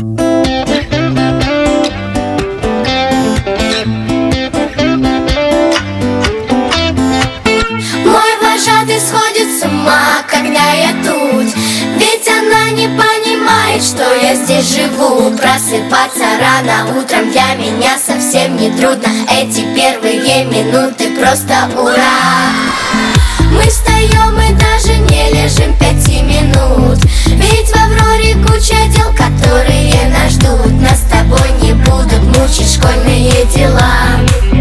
Сходит с ума, когда я тут, ведь она не понимает, что я здесь живу. Просыпаться рано утром для меня совсем не трудно. Эти первые минуты просто ура. Мы встаем и даже не лежим 5 минут, ведь в Авроре куча дел, которые нас ждут. Нас с тобой не будут мучить школьные дела.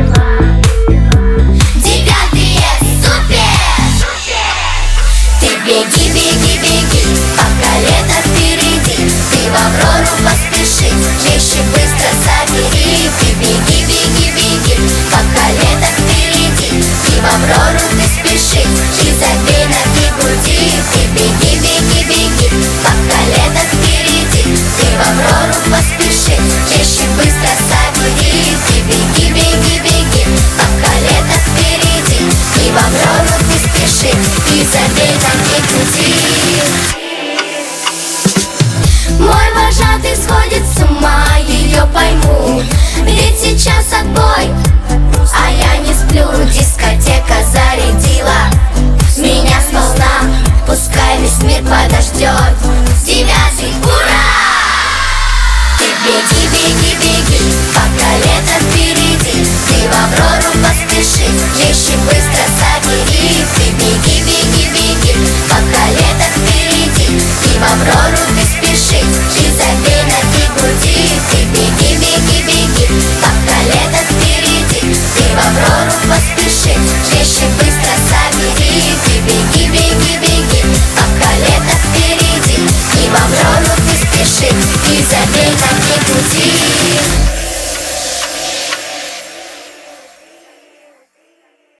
Беги, беги, беги, пока лето впереди. Ты в Аврору поспеши, вещи быстро собери. Ты беги, беги, беги, пока лето впереди. Ты в Аврору ты спеши, и забей ноги груди. Ты беги, беги, беги, пока лето впереди. Ты в Аврору поспеши, вещи быстро собери. Ты беги, беги, беги, пока лето впереди. Ты в Аврору ты спеши, и забей ноги груди. Мой вожатый сходит с ума, ее пойму, ведь сейчас отбой, а я не сплю. Дискотека зарядила меня сполна, пускай весь мир подождет. 9-й, ура! Ты беги, беги, беги, пока лето впереди. Ты в Аврору поспеши, вещи быстро собери. Ты беги, беги, беги, пока лето впереди. Ты в Аврору ты спеши, и забей ноги груди. Ты беги, беги, беги, пока лето впереди. Ты в Аврору поспеши, вещи быстро собери. Ты беги, беги, беги, пока лето впереди. Ты в Аврору ты спеши, и забей ноги груди.